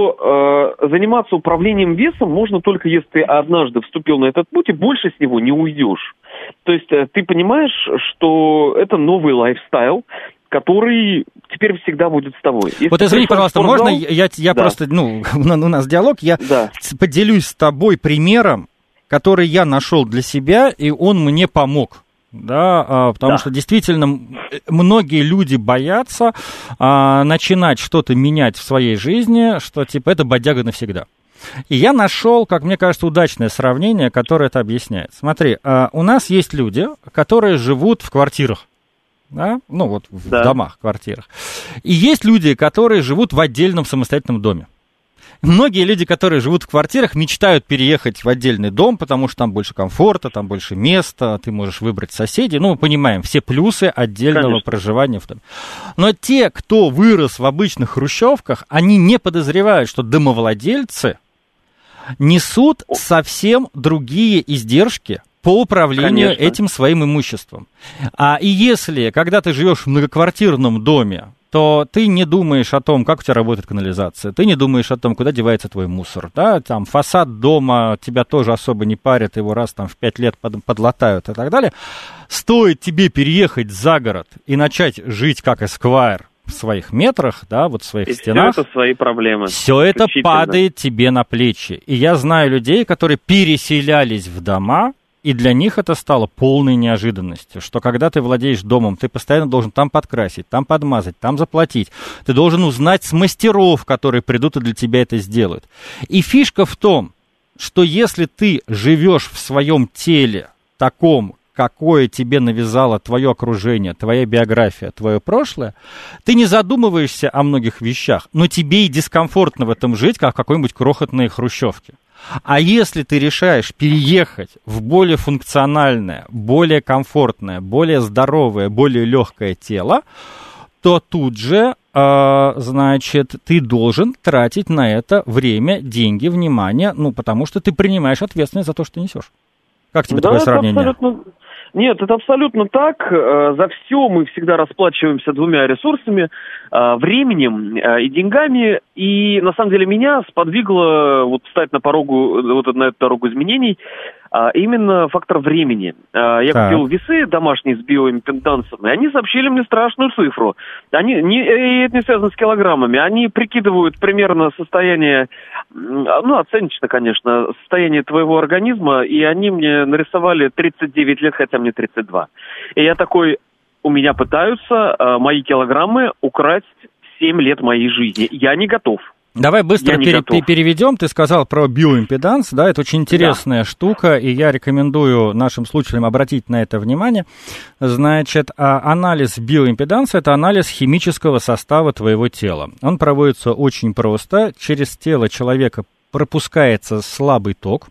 что э, заниматься управлением весом можно только если ты однажды вступил на этот путь и больше с него не уйдешь. То есть э, ты понимаешь, что это новый лайфстайл, который теперь всегда будет с тобой. Если вот извини, пожалуйста, спортзал... можно я, я да. просто, ну, у нас диалог, я да. поделюсь с тобой примером, который я нашел для себя, и он мне помог. Да, потому да. что действительно многие люди боятся а, начинать что-то менять в своей жизни, что типа это бодяга навсегда. И я нашел, как мне кажется, удачное сравнение, которое это объясняет. Смотри, а, у нас есть люди, которые живут в квартирах, да? Ну вот в да. домах, квартирах. И есть люди, которые живут в отдельном самостоятельном доме. Многие люди, которые живут в квартирах, мечтают переехать в отдельный дом, потому что там больше комфорта, там больше места, ты можешь выбрать соседей. Ну, мы понимаем все плюсы отдельного Конечно. Проживания в доме. Но те, кто вырос в обычных хрущевках, они не подозревают, что домовладельцы несут совсем другие издержки по управлению Конечно. Этим своим имуществом. А и если, когда ты живешь в многоквартирном доме, что ты не думаешь о том, как у тебя работает канализация, ты не думаешь о том, куда девается твой мусор, да, там фасад дома тебя тоже особо не парит, его раз там в пять лет под, подлатают и так далее. Стоит тебе переехать за город и начать жить как эсквайр в своих метрах, да, вот в своих и стенах. Все это свои проблемы. Все это падает тебе на плечи. И я знаю людей, которые переселялись в дома, и для них это стало полной неожиданностью, что когда ты владеешь домом, ты постоянно должен там подкрасить, там подмазать, там заплатить. Ты должен узнать с мастеров, которые придут и для тебя это сделают. И фишка в том, что если ты живешь в своем теле таком, какое тебе навязало твое окружение, твоя биография, твое прошлое, ты не задумываешься о многих вещах, но тебе и дискомфортно в этом жить, как в какой-нибудь крохотной хрущевке. А если ты решаешь переехать в более функциональное, более комфортное, более здоровое, более легкое тело, то тут же, э, значит, ты должен тратить на это время, деньги, внимание, ну, потому что ты принимаешь ответственность за то, что ты несешь. Как тебе да, такое сравнение? Абсолютно... Нет, это абсолютно так. За все мы всегда расплачиваемся двумя ресурсами, временем и деньгами. И на самом деле меня сподвигло вот встать на порогу, вот на эту дорогу изменений, именно фактор времени. Я так. купил весы домашние с биоимпедансом, и они сообщили мне страшную цифру. Они, не, это не связано с килограммами, они прикидывают примерно состояние, ну, оценочно, конечно, состояние твоего организма, и они мне нарисовали тридцать девять лет, хотя мне тридцать два. И я такой, у меня пытаются мои килограммы украсть семь лет моей жизни. Я не готов. Давай быстро пере- переведем. Ты сказал про биоимпеданс, да, это очень интересная да. штука, и я рекомендую нашим слушателям обратить на это внимание. Значит, анализ биоимпеданса – это анализ химического состава твоего тела. Он проводится очень просто. Через тело человека пропускается слабый ток,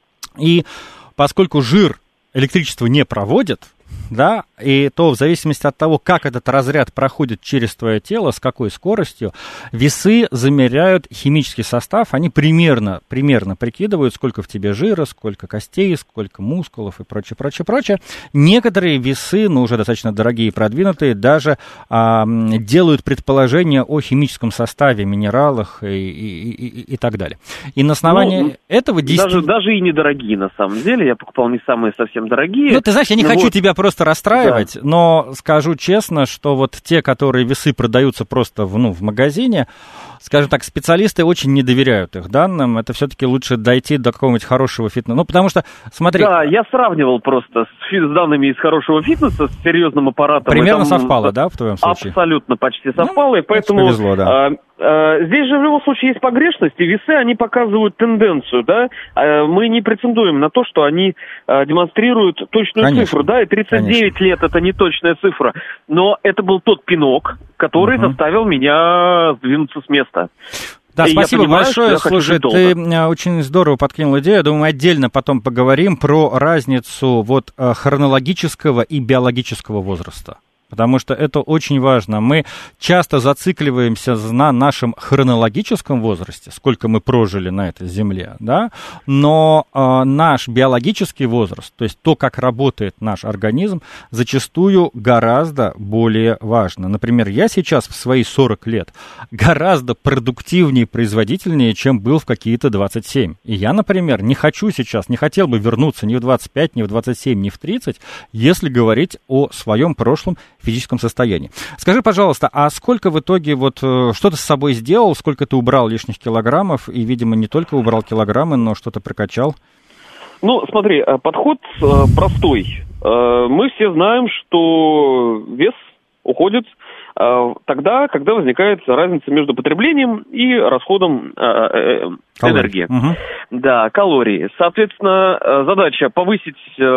и поскольку жир электричество не проводит, да, и то в зависимости от того, как этот разряд проходит через твое тело, с какой скоростью, весы замеряют химический состав, они примерно, примерно прикидывают, сколько в тебе жира, сколько костей, сколько мускулов и прочее, прочее, прочее. Некоторые весы, ну, уже достаточно дорогие и продвинутые, даже а, делают предположения о химическом составе, минералах и, и, и, и так далее. И на основании ну, этого действительно... Даже, даже и недорогие, на самом деле, я покупал не самые совсем дорогие. Ну, ты знаешь, я не хочу вот... тебя просто расстраивать, да. но скажу честно, что вот те, которые весы продаются просто в, ну, в магазине, скажем так, специалисты очень не доверяют их данным, это все-таки лучше дойти до какого-нибудь хорошего фитнеса. Ну, потому что, смотри... Да, я сравнивал просто с, с данными из хорошего фитнеса, с серьезным аппаратом. Примерно там, совпало, да, в твоем случае? Абсолютно почти совпало, ну, и поэтому... Повезло, да. А, а, здесь же в любом случае есть погрешность, и весы, они показывают тенденцию, да, а, мы не претендуем на то, что они а, демонстрируют точную Конечно. цифру, да, и тридцать девять Конечно. лет это не точная цифра, но это был тот пинок, который угу. заставил меня сдвинуться с места. Да, и спасибо понимаю, большое. Слушай, ты очень здорово подкинул идею. Я думаю, мы отдельно потом поговорим про разницу вот хронологического и биологического возраста. Потому что это очень важно. Мы часто зацикливаемся на нашем хронологическом возрасте, сколько мы прожили на этой земле, да, но э, наш биологический возраст, то есть то, как работает наш организм, зачастую гораздо более важно. Например, я сейчас в свои сорок лет гораздо продуктивнее и производительнее, чем был в какие-то двадцать семь. И я, например, не хочу сейчас, не хотел бы вернуться ни в двадцать пять, ни в двадцать семь, ни в тридцать, если говорить о своем прошлом физическом состоянии. Скажи, пожалуйста, а сколько в итоге, вот, что ты с собой сделал, сколько ты убрал лишних килограммов, и, видимо, не только убрал килограммы, но что-то прокачал? Ну, смотри, подход простой. Мы все знаем, что вес уходит тогда, когда возникает разница между потреблением и расходом энергии. Угу. Да, калории. Соответственно, задача повысить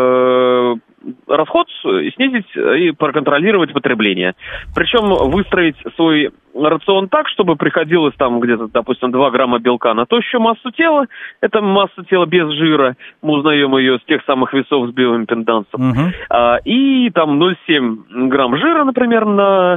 расход, снизить и проконтролировать потребление. Причем выстроить свой рацион так, чтобы приходилось там где-то, допустим, два грамма белка на тощую массу тела. Это масса тела без жира. Мы узнаем ее с тех самых весов с биоимпедансом. Uh-huh. А, и там ноль целых семь десятых грамм жира, например, на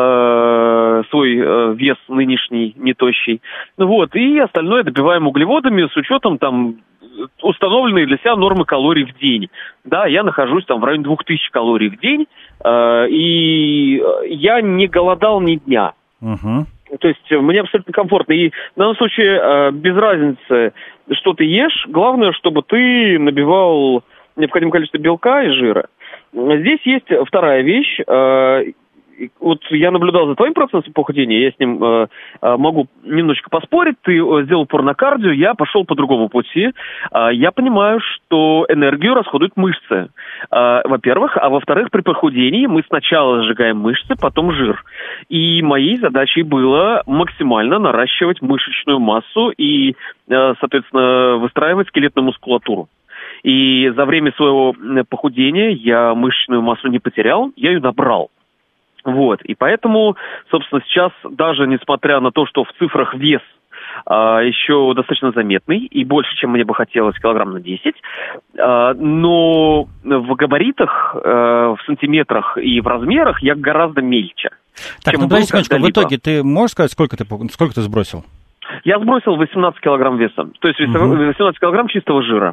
э, свой э, вес нынешний, не тощий. Вот. И остальное добиваем углеводами с учетом там установленные для себя нормы калорий в день. Да, я нахожусь там в районе двух тысяч калорий в день, э, и я не голодал ни дня. Угу. То есть мне абсолютно комфортно. И в данном случае э, без разницы, что ты ешь, главное, чтобы ты набивал необходимое количество белка и жира. Здесь есть вторая вещь. Э, Вот я наблюдал за твоим процессом похудения, я с ним э, могу немножечко поспорить. Ты сделал упор на кардио, я пошел по другому пути. Э, я понимаю, что энергию расходуют мышцы, э, во-первых. А во-вторых, при похудении мы сначала сжигаем мышцы, потом жир. И моей задачей было максимально наращивать мышечную массу и, э, соответственно, выстраивать скелетную мускулатуру. И за время своего похудения я мышечную массу не потерял, я ее набрал. Вот, и поэтому, собственно, сейчас, даже несмотря на то, что в цифрах вес а, еще достаточно заметный, и больше, чем мне бы хотелось, килограмм на десять, а, но в габаритах, а, в сантиметрах и в размерах я гораздо мельче. Так, ну подожди секундочку, в итоге ты можешь сказать, сколько ты, сколько ты сбросил? Я сбросил восемнадцать килограмм веса, то есть восемнадцать килограмм чистого жира.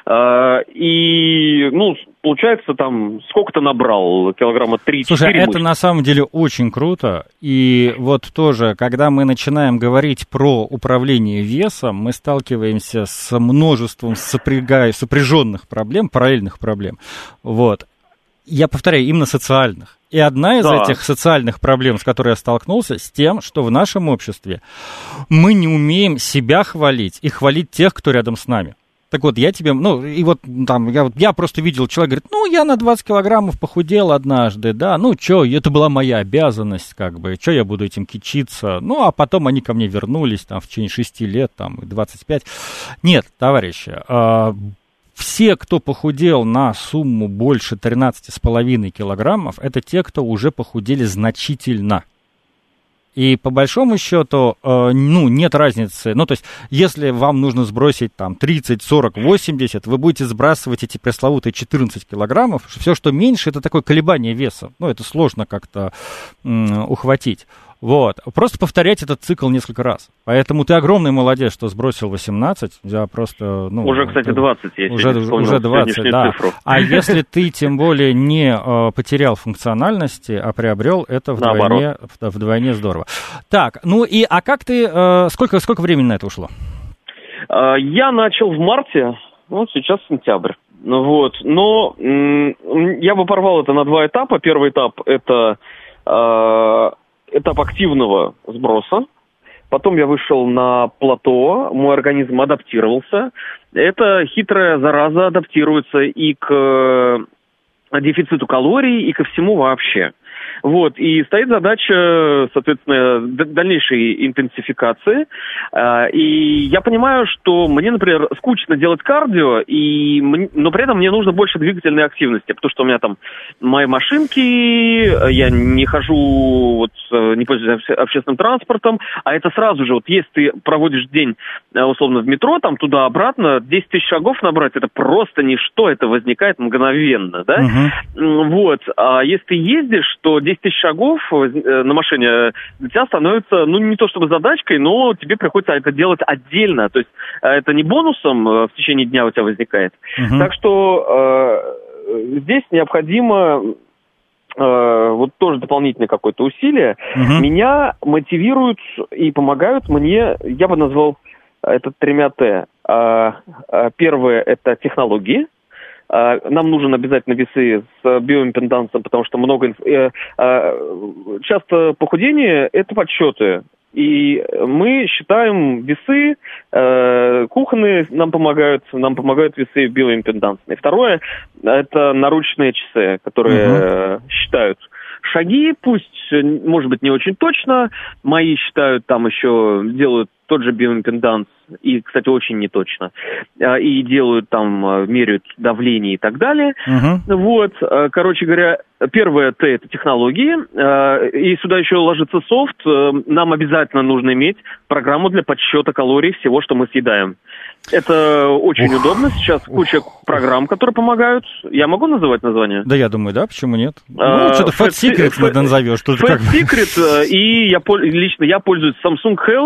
И, ну, получается, там, сколько ты набрал? Килограмма три-четыре. Слушай, это мышцы. на самом деле очень круто. И вот тоже, когда мы начинаем говорить про управление весом, мы сталкиваемся с множеством сопряга... сопряженных проблем, параллельных проблем. Вот. Я повторяю, именно социальных. И одна из да. этих социальных проблем, с которой я столкнулся, с тем, что в нашем обществе мы не умеем себя хвалить и хвалить тех, кто рядом с нами. Так вот, я тебе, ну, и вот там, я, я просто видел, человек говорит, ну, я на двадцать килограммов похудел однажды, да, ну, чё, это была моя обязанность, как бы, чё я буду этим кичиться, ну, а потом они ко мне вернулись, там, в течение шести лет, там, двадцать пять. Нет, товарищи, э, все, кто похудел на сумму больше тринадцати с половиной килограммов, это те, кто уже похудели значительно. И по большому счету, э, ну, нет разницы. Ну, то есть, если вам нужно сбросить там тридцать, сорок, восемьдесят, вы будете сбрасывать эти пресловутые четырнадцать килограммов. Все, что меньше, это такое колебание веса. Ну, это сложно как-то м- ухватить. Вот. Просто повторять этот цикл несколько раз. Поэтому ты огромный молодец, что сбросил восемнадцать. Я просто, ну, уже, кстати, двадцать. Я уже, уже двадцать, да. Цифру. А если ты, тем более, не э, потерял функциональности, а приобрел, это вдвойне, вдвойне здорово. Так, ну и, а как ты, э, сколько, сколько времени на это ушло? Я начал в марте, вот сейчас сентябрь. Вот. Но м- я бы порвал это на два этапа. Первый этап – это... Э, этап активного сброса. Потом я вышел на плато, мой организм адаптировался. Эта хитрая зараза адаптируется и к дефициту калорий, и ко всему вообще. Вот, и стоит задача, соответственно, дальнейшей интенсификации. И я понимаю, что мне, например, скучно делать кардио, и, но при этом мне нужно больше двигательной активности, потому что у меня там мои машинки, я не хожу, вот, не пользуюсь общественным транспортом, а это сразу же, вот если ты проводишь день, условно, в метро, там туда-обратно, десять тысяч шагов набрать, это просто ничто, это возникает мгновенно, да? Uh-huh. Вот, а если ты ездишь, то десять тысяч шагов на машине для тебя становится, ну, не то чтобы задачкой, но тебе приходится это делать отдельно. То есть это не бонусом в течение дня у тебя возникает. Uh-huh. Так что э, здесь необходимо э, вот тоже дополнительное какое-то усилие. Uh-huh. Меня мотивируют и помогают мне, я бы назвал это тремя Т. Первое – это технологии. Нам нужен обязательно весы с биоимпедансом, потому что много... Инф... Часто похудение – это подсчеты. И мы считаем весы, кухонные нам помогают, нам помогают весы биоимпедансные. Второе – это наручные часы, которые uh-huh. считают шаги, пусть, может быть, не очень точно. Мои считают, там еще делают тот же биоимпеданс, и, кстати, очень неточно, и делают там, меряют давление и так далее. Uh-huh. Вот, короче говоря, первое Т – это технологии, и сюда еще ложится софт. Нам обязательно нужно иметь программу для подсчета калорий всего, что мы съедаем. Это очень ух, удобно. Сейчас куча ух. программ, которые помогают. Я могу называть название? Да, я думаю, да, почему нет? Ну, что-то Fat Secret назовешь. Fat Secret, и я, лично я пользуюсь Samsung Health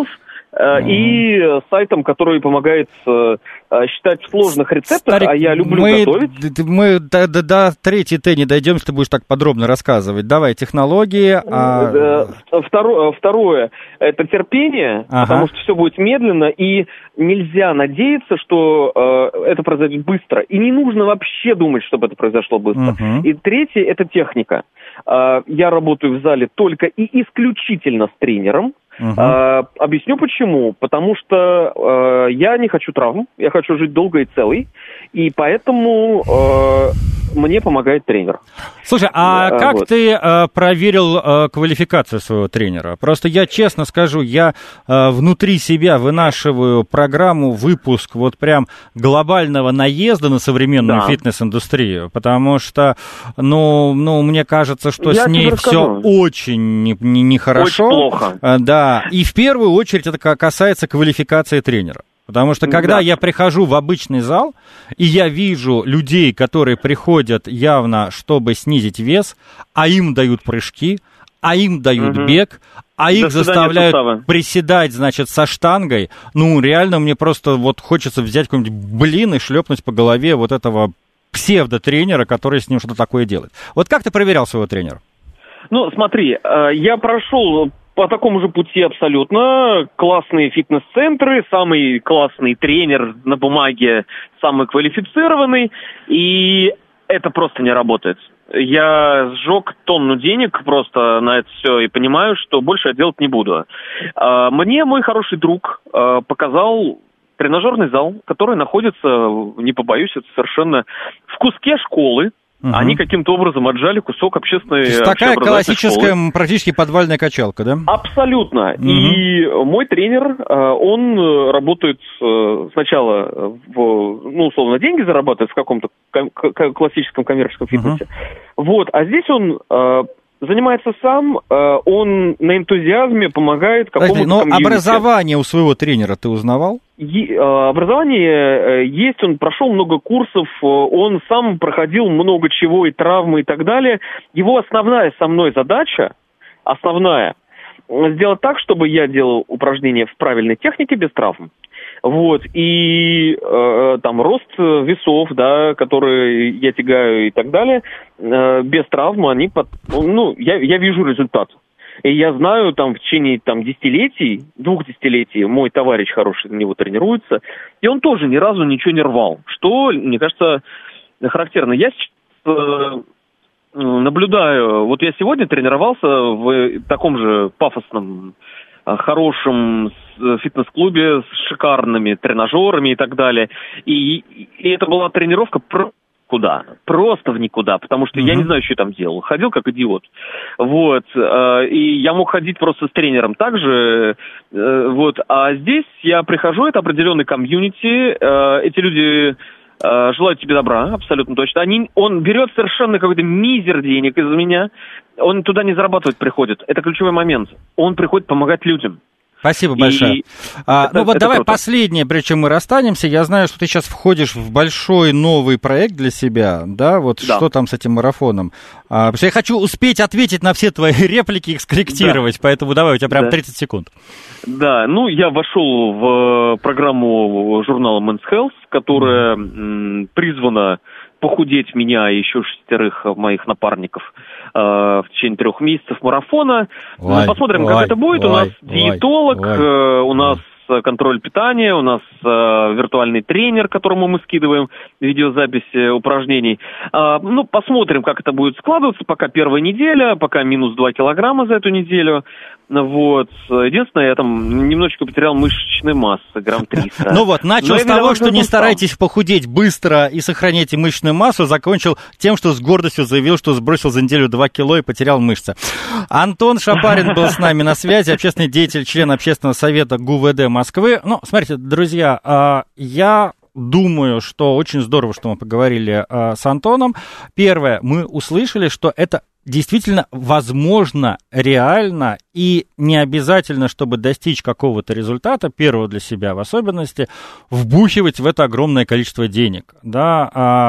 Uh-huh. И сайтом, который помогает uh, считать в сложных рецептах, Старик, а я люблю мы, готовить. Мы до, до, до третьей Т не дойдем, если ты будешь так подробно рассказывать. Давай, технологии. А... Второе, второе – это терпение, ага. потому что все будет медленно, и нельзя надеяться, что uh, это произойдет быстро. И не нужно вообще думать, чтобы это произошло быстро. Uh-huh. И третье – это техника. Uh, я работаю в зале только и исключительно с тренером. Uh-huh. Uh, объясню почему. Потому что uh, я не хочу травм, я хочу жить долго и целый, и поэтому uh, мне помогает тренер. Слушай, а uh, как вот. ты uh, проверил uh, квалификацию своего тренера? Просто я честно скажу, я uh, внутри себя вынашиваю программу, выпуск вот прям глобального наезда на современную да. фитнес-индустрию, потому что, ну, ну мне кажется, что я с ней все очень нехорошо. Не, не очень плохо. Uh, да. И в первую очередь это касается квалификации тренера. Потому что когда да. я прихожу в обычный зал, и я вижу людей, которые приходят явно, чтобы снизить вес, а им дают прыжки, а им дают угу. бег, а их заставляют суставы. приседать, значит, со штангой, ну, реально мне просто вот хочется взять какой-нибудь блин и шлепнуть по голове вот этого псевдотренера, который с ним что-то такое делает. Вот как ты проверял своего тренера? Ну, смотри, я прошел... По такому же пути абсолютно. Классные фитнес-центры, самый классный тренер на бумаге, самый квалифицированный, и это просто не работает. Я сжег тонну денег просто на это все и понимаю, что больше я делать не буду. Мне мой хороший друг показал тренажерный зал, который находится, не побоюсь, это совершенно в куске школы. Угу. Они каким-то образом отжали кусок общественной... То есть такая классическая, школы. Практически подвальная качалка, да? Абсолютно. Угу. И мой тренер, он работает сначала, в, ну, условно, деньги зарабатывает в каком-то классическом коммерческом фитнесе. Угу. Вот, а здесь он... занимается сам, он на энтузиазме помогает какому-то комьюнити. Но образование у своего тренера ты узнавал? Е- образование есть, он прошел много курсов, он сам проходил много чего, и травмы, и так далее. Его основная со мной задача, основная, сделать так, чтобы я делал упражнения в правильной технике без травм. Вот, и э, там рост весов, да, которые я тягаю и так далее, э, без травмы, они, под, ну, я, я вижу результат. И я знаю, там, в течение, там, десятилетий, двух десятилетий мой товарищ хороший на него тренируется, и он тоже ни разу ничего не рвал, что, мне кажется, характерно. Я сейчас э, наблюдаю, вот я сегодня тренировался в таком же пафосном, хорошем фитнес-клубе с шикарными тренажерами и так далее. И, и это была тренировка про куда? Просто в никуда, потому что mm-hmm. я не знаю, что я там делал. Ходил как идиот. Вот. И я мог ходить просто с тренером также. Вот. А здесь я прихожу, это определенный комьюнити. Эти люди желают тебе добра, абсолютно точно. Они, он берет совершенно какой-то мизер денег из меня. Он туда не зарабатывать приходит. Это ключевой момент. Он приходит помогать людям. Спасибо большое. И а, это, ну вот давай круто. Последнее, прежде чем мы расстанемся. Я знаю, что ты сейчас входишь в большой новый проект для себя, да? Вот да. Что там с этим марафоном? А, потому что я хочу успеть ответить на все твои реплики, их скорректировать, да. Поэтому давай, у тебя прям да. тридцать секунд. Да, ну я вошел в программу журнала Men's Health, которая м, призвана похудеть меня и еще шестерых моих напарников э, в течение трех месяцев марафона. Ой, ну, посмотрим, ой, как это будет. Ой, у нас ой, диетолог, ой, э, у ой. нас контроль питания, у нас э, виртуальный тренер, которому мы скидываем видеозаписи упражнений. Э, ну, посмотрим, как это будет складываться. Пока первая неделя, пока минус два килограмма за эту неделю. Вот. Единственное, я там немножечко потерял мышечной массы, грамм триста. Ну вот, начал с того, что не старайтесь похудеть быстро и сохраняйте мышечную массу, закончил тем, что с гордостью заявил, что сбросил за неделю два кило и потерял мышцы. Антон Шапарин был с нами на связи, общественный деятель, член общественного совета ГУВД Москвы. Ну, смотрите, друзья, я... думаю, что очень здорово, что мы поговорили э, с Антоном. Первое, мы услышали, что это действительно возможно, реально, и не обязательно, чтобы достичь какого-то результата, первого для себя в особенности, вбухивать в это огромное количество денег. Да, а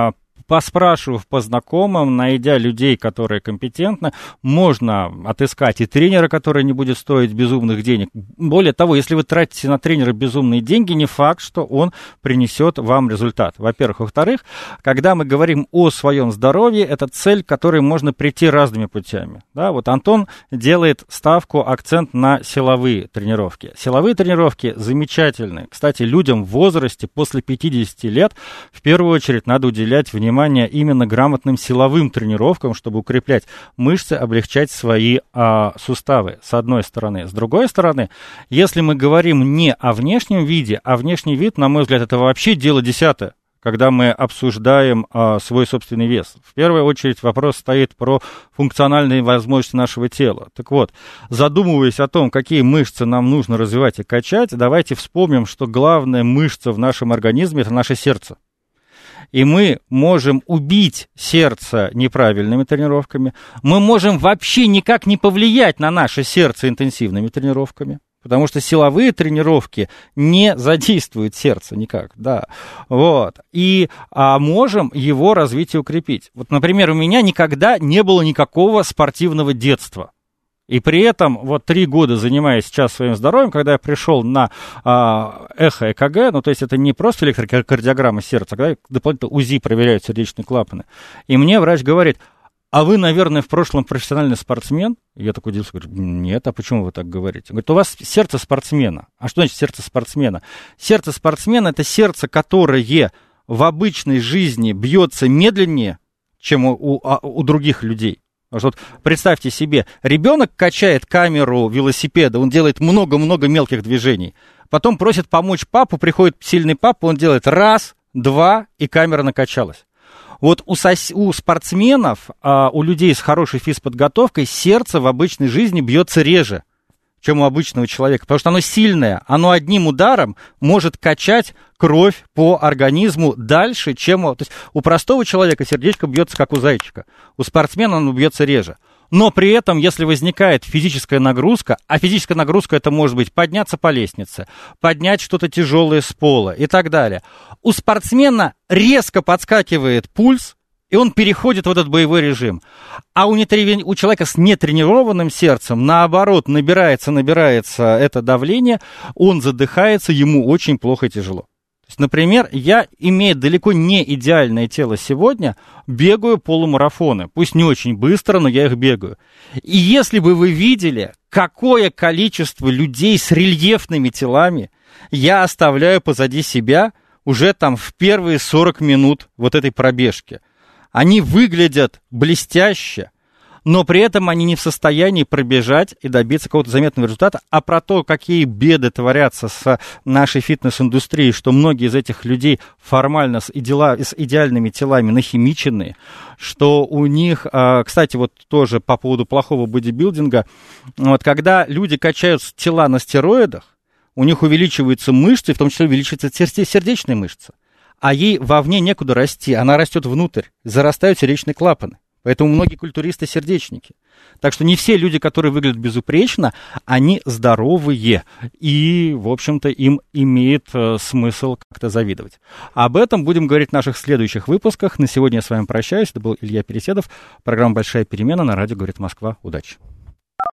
поспрашивав по знакомым, найдя людей, которые компетентны, можно отыскать и тренера, который не будет стоить безумных денег. Более того, если вы тратите на тренера безумные деньги, не факт, что он принесет вам результат. Во-первых. Во-вторых, когда мы говорим о своем здоровье, это цель, к которой можно прийти разными путями. Да, вот Антон делает ставку, акцент на силовые тренировки. Силовые тренировки замечательные. Кстати, людям в возрасте после пятидесяти лет в первую очередь надо уделять внимание именно грамотным силовым тренировкам, чтобы укреплять мышцы, облегчать свои а, суставы, с одной стороны. С другой стороны, если мы говорим не о внешнем виде, а внешний вид, на мой взгляд, это вообще дело десятое, когда мы обсуждаем а, свой собственный вес. В первую очередь вопрос стоит про функциональные возможности нашего тела. Так вот, задумываясь о том, какие мышцы нам нужно развивать и качать, давайте вспомним, что главная мышца в нашем организме – это наше сердце. И мы можем убить сердце неправильными тренировками, мы можем вообще никак не повлиять на наше сердце интенсивными тренировками, потому что силовые тренировки не задействуют сердце никак, да, вот, и а, можем его развить и укрепить. Вот, например, у меня никогда не было никакого спортивного детства. И при этом, вот три года занимаясь сейчас своим здоровьем, когда я пришел на а, эхо-ЭКГ, ну, то есть это не просто электрокардиограмма сердца, когда дополнительно УЗИ проверяют сердечные клапаны, и мне врач говорит: а вы, наверное, в прошлом профессиональный спортсмен? И я такой удивился, говорю: нет, а почему вы так говорите? Он говорит: у вас сердце спортсмена. А что значит сердце спортсмена? Сердце спортсмена – это сердце, которое в обычной жизни бьется медленнее, чем у, у, у других людей. Вот представьте себе, ребенок качает камеру велосипеда, он делает много-много мелких движений. Потом просит помочь папу, приходит сильный папа, он делает раз, два, и камера накачалась. Вот у, сос... у спортсменов, а, у людей с хорошей физподготовкой сердце в обычной жизни бьется реже, чем у обычного человека, потому что оно сильное, оно одним ударом может качать кровь по организму дальше, чем у... То есть у простого человека сердечко бьется, как у зайчика, у спортсмена оно бьется реже. Но при этом, если возникает физическая нагрузка, а физическая нагрузка это может быть подняться по лестнице, поднять что-то тяжелое с пола и так далее, у спортсмена резко подскакивает пульс, и он переходит в этот боевой режим. А у, нетрени... у человека с нетренированным сердцем, наоборот, набирается, набирается это давление, он задыхается, ему очень плохо и тяжело. То есть, например, я, имея далеко не идеальное тело сегодня, бегаю полумарафоны. Пусть не очень быстро, но я их бегаю. И если бы вы видели, какое количество людей с рельефными телами я оставляю позади себя уже там в первые сорок минут вот этой пробежки. Они выглядят блестяще, но при этом они не в состоянии пробежать и добиться какого-то заметного результата. А про то, какие беды творятся с нашей фитнес-индустрией, что многие из этих людей формально с, идеала, с идеальными телами нахимичены, что у них, кстати, вот тоже по поводу плохого бодибилдинга, вот, когда люди качают тела на стероидах, у них увеличиваются мышцы, в том числе увеличиваются сердечные мышцы. А ей вовне некуда расти, она растет внутрь, зарастают сердечные клапаны. Поэтому многие культуристы сердечники. Так что не все люди, которые выглядят безупречно, они здоровые. И, в общем-то, им имеет э, смысл как-то завидовать. Об этом будем говорить в наших следующих выпусках. На сегодня я с вами прощаюсь. Это был Илья Переседов. Программа «Большая перемена» на радио «Говорит Москва». Удачи.